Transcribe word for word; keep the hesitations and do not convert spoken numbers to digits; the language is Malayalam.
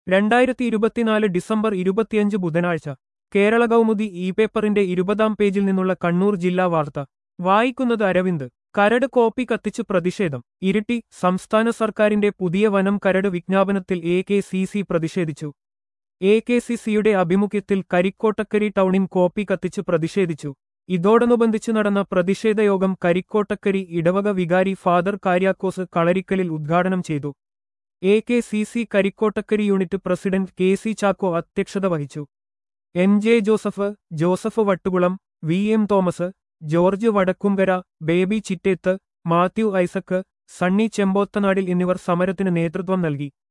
രണ്ടായിരത്തി ഇരുപത്തിനാല് ഡിസംബർ ഇരുപത്തിയഞ്ച് ബുധനാഴ്ച കേരള കൗമുദി ഇ പേപ്പറിന്റെ ഇരുപതാം പേജിൽ നിന്നുള്ള കണ്ണൂർ ജില്ലാ വാർത്ത വായിക്കുന്നത് അരവിന്ദ്. കരട് കോപ്പി കത്തിച്ച് പ്രതിഷേധം. ഇരിട്ടി. സംസ്ഥാന സർക്കാരിന്റെ പുതിയ വനം കരട് വിജ്ഞാപനത്തിൽ എ കെ സി സി പ്രതിഷേധിച്ചു. എ കെ സി സിയുടെ ആഭിമുഖ്യത്തിൽ കരിക്കോട്ടക്കരി ടൗണിൻ കോപ്പി കത്തിച്ച് പ്രതിഷേധിച്ചു. ഇതോടനുബന്ധിച്ച് നടന്ന പ്രതിഷേധയോഗം കരിക്കോട്ടക്കരി ഇടവക വികാരി ഫാദർ കാര്യാക്കോസ് കളരിക്കലിൽ ഉദ്ഘാടനം ചെയ്തു. A K C C Karikkottakkari unit president K C Chacko അധ്യക്ഷത വഹിച്ചു. N J Joseph, Joseph Vattukulam, V M Thomas, George Vadakkumkara, Baby Chittethu, Mathew Isaac, Sunny ചെമ്പോത്തനാടിൽ എന്നിവർ സമരത്തിന് നേതൃത്വം നൽകി.